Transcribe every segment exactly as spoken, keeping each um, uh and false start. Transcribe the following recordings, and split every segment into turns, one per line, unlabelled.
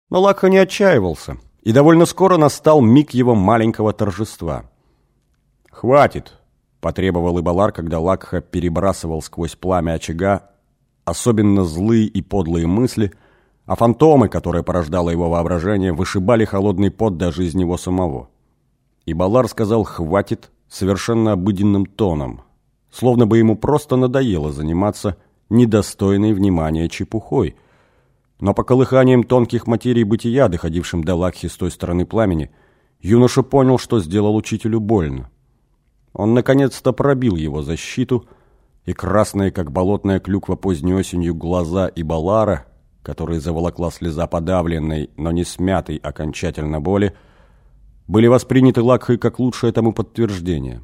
Но Лакха не отчаивался, и довольно скоро настал миг его маленького торжества. «Хватит!» – потребовал Ибалар, когда Лакха перебрасывал сквозь пламя очага особенно злые и подлые мысли, а фантомы, которые порождало его воображение, вышибали холодный пот даже из него самого. Ибалар сказал «хватит» совершенно обыденным тоном, словно бы ему просто надоело заниматься недостойной внимания чепухой. Но по колыханиям тонких материй бытия, доходившим до Лакхи с той стороны пламени, юноша понял, что сделал учителю больно. Он наконец-то пробил его защиту, и красные, как болотная клюква поздней осенью, глаза Ибалара, которые заволокла слеза подавленной, но не смятой окончательно боли, были восприняты Лакхой как лучшее тому подтверждение.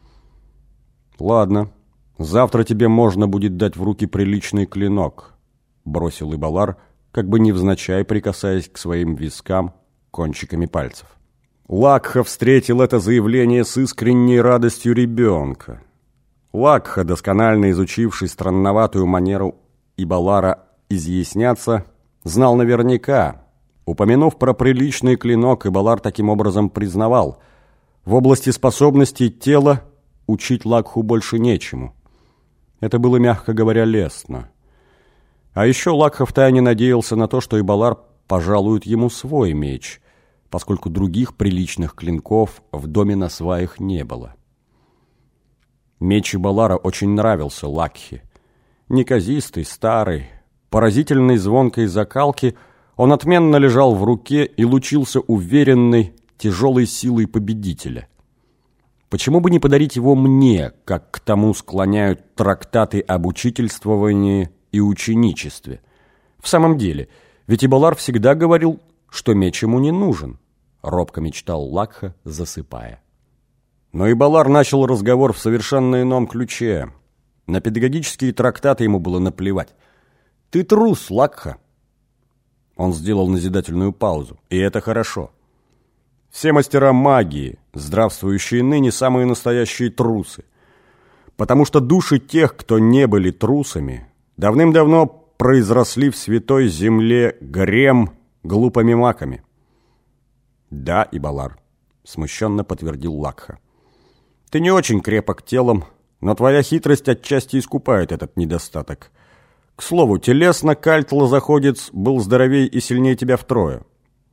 «Ладно, завтра тебе можно будет дать в руки приличный клинок», — бросил Ибалар, как бы невзначай прикасаясь к своим вискам кончиками пальцев. Лакха встретил это заявление с искренней радостью ребенка. Лакха, досконально изучивший странноватую манеру Ибалара изъясняться, знал наверняка. Упомянув про приличный клинок, Ибалар таким образом признавал: в области способностей тела учить Лакху больше нечему. Это было, мягко говоря, лестно. А еще Лакха втайне надеялся на то, что Ибалар пожалует ему свой меч, поскольку других приличных клинков в доме на сваях не было. Меч Ибалара очень нравился Лакхе. Неказистый, старый, поразительной звонкой закалки, он отменно лежал в руке и лучился уверенной, тяжелой силой победителя. Почему бы не подарить его мне, как к тому склоняют трактаты об учительствовании и ученичестве? В самом деле, ведь Ибалар всегда говорил, что меч ему не нужен, робко мечтал Лакха, засыпая. Но Ибалар начал разговор в совершенно ином ключе. На педагогические трактаты ему было наплевать. «Ты трус, Лакха!» Он сделал назидательную паузу, и это хорошо. Все мастера магии, здравствующие ныне, самые настоящие трусы. Потому что души тех, кто не были трусами, давным-давно произросли в святой земле Грем глупыми маками. «Да, Ибалар», — смущенно подтвердил Лакха. «Ты не очень крепок телом, но твоя хитрость отчасти искупает этот недостаток. К слову, телесно Кальт-Лозаходец был здоровее и сильнее тебя втрое».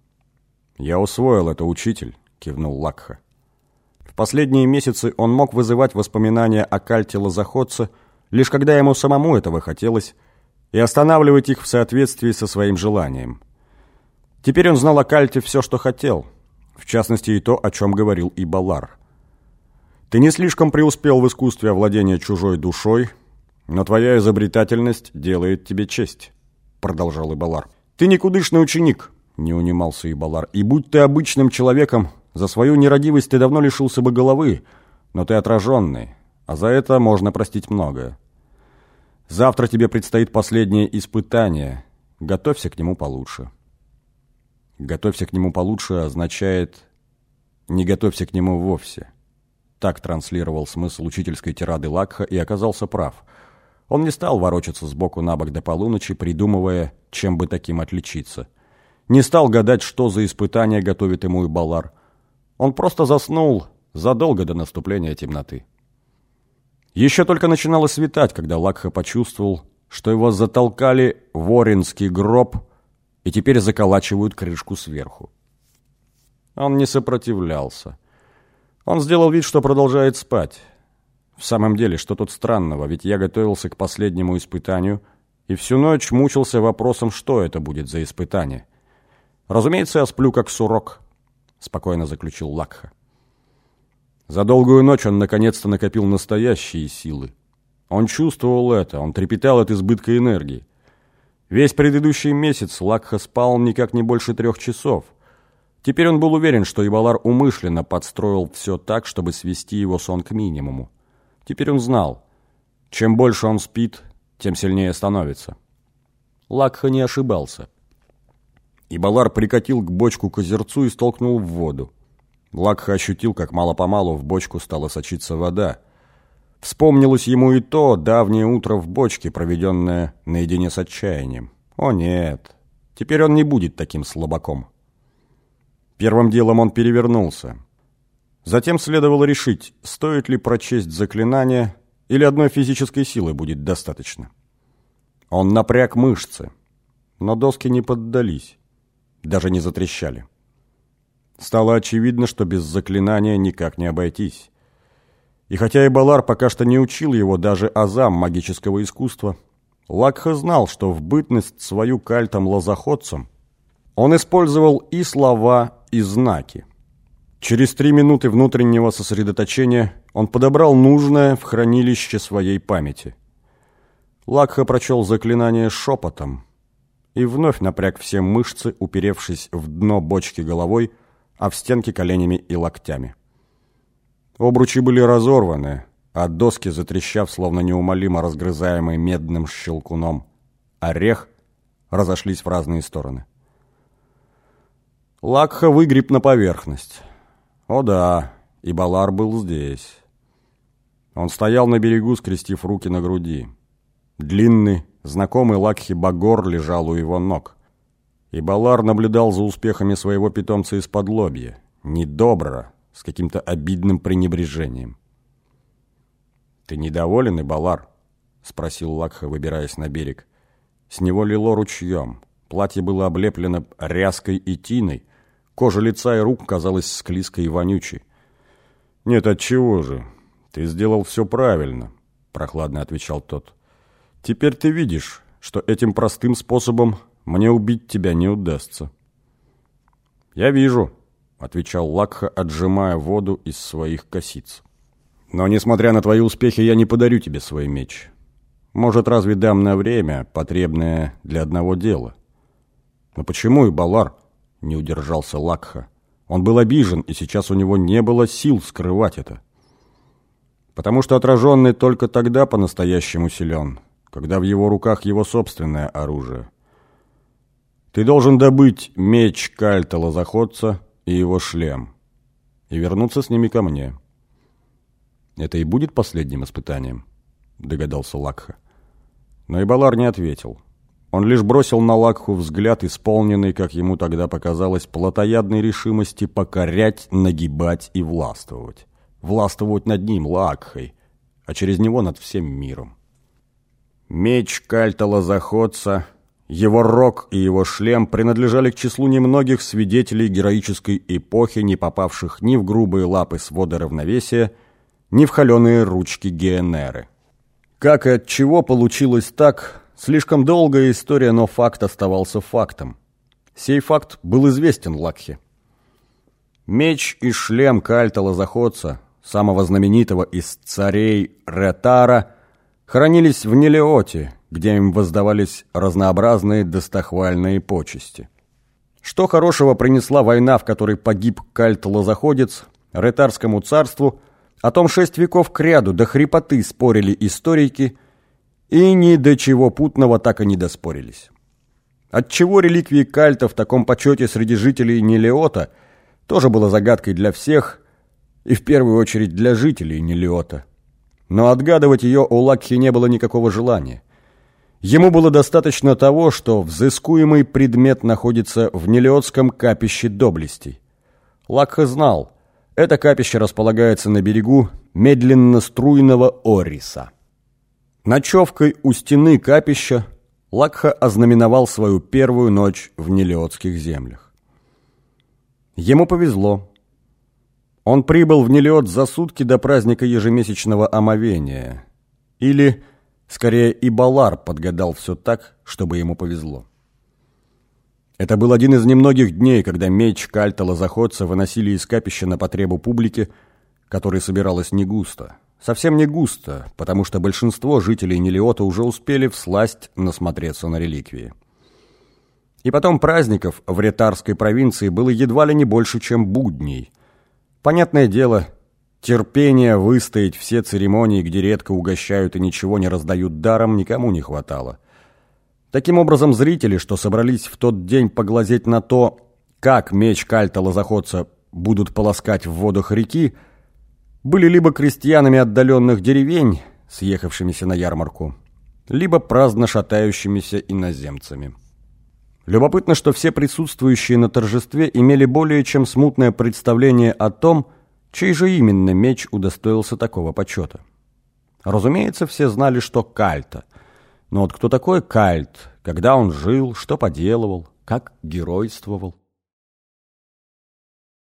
«Я усвоил это, учитель», — кивнул Лакха. В последние месяцы он мог вызывать воспоминания о Кальте-Лозаходце, лишь когда ему самому этого хотелось, и останавливать их в соответствии со своим желанием. Теперь он знал о Кальте все, что хотел, в частности и то, о чем говорил Ибалар. «Ты не слишком преуспел в искусстве овладения чужой душой, но твоя изобретательность делает тебе честь», — продолжал Ибалар. «Ты никудышный ученик», — не унимался Ибалар, «и будь ты обычным человеком, за свою нерадивость ты давно лишился бы головы, но ты отраженный, а за это можно простить многое. Завтра тебе предстоит последнее испытание, готовься к нему получше». «Готовься к нему получше» означает «не готовься к нему вовсе». Так транслировал смысл учительской тирады Лакха и оказался прав. Он не стал ворочаться сбоку на бок до полуночи, придумывая, чем бы таким отличиться. Не стал гадать, что за испытание готовит ему Ибалар. Он просто заснул задолго до наступления темноты. Еще только начинало светать, когда Лакха почувствовал, что его затолкали в Оринский гроб и теперь заколачивают крышку сверху. Он не сопротивлялся. Он сделал вид, что продолжает спать. В самом деле, что тут странного, ведь я готовился к последнему испытанию и всю ночь мучился вопросом, что это будет за испытание. «Разумеется, я сплю как сурок», — спокойно заключил Лакха. За долгую ночь он наконец-то накопил настоящие силы. Он чувствовал это, он трепетал от избытка энергии. Весь предыдущий месяц Лакха спал никак не больше трех часов. Теперь он был уверен, что Ибалар умышленно подстроил все так, чтобы свести его сон к минимуму. Теперь он знал, чем больше он спит, тем сильнее становится. Лакха не ошибался. Ибалар прикатил к бочку к озерцу и столкнул в воду. Лакха ощутил, как мало-помалу в бочку стала сочиться вода. Вспомнилось ему и то давнее утро в бочке, проведенное наедине с отчаянием. О нет, Теперь он не будет таким слабаком. Первым делом он перевернулся. Затем следовало решить, стоит ли прочесть заклинание, или одной физической силы будет достаточно. Он напряг мышцы, но доски не поддались, даже не затрещали. Стало очевидно, что без заклинания никак не обойтись. И хотя Эбалар пока что не учил его даже азам магического искусства, Лакха знал, что в бытность свою кальтом-лозоходцем он использовал и слова, и знаки. Через три минуты внутреннего сосредоточения он подобрал нужное в хранилище своей памяти. Лакха прочел заклинание шепотом и вновь напряг все мышцы, уперевшись в дно бочки головой, а в стенки коленями и локтями. Обручи были разорваны, а доски, затрещав, словно неумолимо разгрызаемые медным щелкуном, орех, разошлись в разные стороны. Лакха выгреб на поверхность. О да, Эбалар был здесь. Он стоял на берегу, скрестив руки на груди. Длинный, знакомый Лакхе багор лежал у его ног. Эбалар наблюдал за успехами своего питомца из-под лобья, недобро, с каким-то обидным пренебрежением. «Ты недоволен, Эбалар?» — спросил Лакха, выбираясь на берег. С него лило ручьем. Платье было облеплено ряской и тиной. Кожа лица и рук казалась склизкой и вонючей. «Нет, отчего же? Ты сделал все правильно», — прохладно отвечал тот. «Теперь ты видишь, что этим простым способом мне убить тебя не удастся». «Я вижу», — отвечал Лакха, отжимая воду из своих косиц. «Но, несмотря на твои успехи, я не подарю тебе свой меч. Может, разве дам на время, потребное для одного дела». «Но почему, Эбалар?» — не удержался Лакха. Он был обижен, и сейчас у него не было сил скрывать это. «Потому что отраженный только тогда по-настоящему силен, когда в его руках его собственное оружие. Ты должен добыть меч кальта-лозоходца и его шлем, и вернуться с ними ко мне». «Это и будет последним испытанием?» — догадался Лакха. Но Эбалар не ответил. Он лишь бросил на Лакху взгляд, исполненный, как ему тогда показалось, плотоядной решимости покорять, нагибать и властвовать. Властвовать над ним, Лакхой, а через него над всем миром. Меч кальта-лозоходца, его рог и его шлем принадлежали к числу немногих свидетелей героической эпохи, не попавших ни в грубые лапы свода равновесия, ни в холеные ручки Геенеры. Как и от чего получилось так, слишком долгая история, но факт оставался фактом. Сей факт был известен Лакхе. Меч и шлем кальта-лозоходца, самого знаменитого из царей Ретара, хранились в Нелеоте, где им воздавались разнообразные достохвальные почести. Что хорошего принесла война, в которой погиб кальт-лозоходец, Ретарскому царству, о том шесть веков кряду до хрипоты спорили историки, и ни до чего путного так и не доспорились. Отчего реликвии кальта в таком почете среди жителей Нелеота тоже было загадкой для всех, и в первую очередь для жителей Нелеота. Но отгадывать ее у Лакхи не было никакого желания. Ему было достаточно того, что взыскуемый предмет находится в Нелеотском капище доблестей. Лакха знал, это капище располагается на берегу медленно-струйного Ориса. Ночевкой у стены капища Лакха ознаменовал свою первую ночь в Нелеотских землях. Ему повезло. Он прибыл в Нелеот за сутки до праздника ежемесячного омовения. Или, скорее, Эбалар подгадал все так, чтобы ему повезло. Это был один из немногих дней, когда меч кальта-лозоходца выносили из капища на потребу публики, которой собиралась не густо. Совсем не густо, потому что большинство жителей Нелеота уже успели всласть насмотреться на реликвии. И потом праздников в Ретарской провинции было едва ли не больше, чем будней. Понятное дело, терпения выстоять все церемонии, где редко угощают и ничего не раздают даром, никому не хватало. Таким образом, зрители, что собрались в тот день поглазеть на то, как меч кальта-лозоходца будут полоскать в водах реки, были либо крестьянами отдаленных деревень, съехавшимися на ярмарку, либо праздно шатающимися иноземцами. Любопытно, что все присутствующие на торжестве имели более чем смутное представление о том, чей же именно меч удостоился такого почета. Разумеется, все знали, что Кальта. Но вот кто такой Кальт, когда он жил, что поделывал, как геройствовал?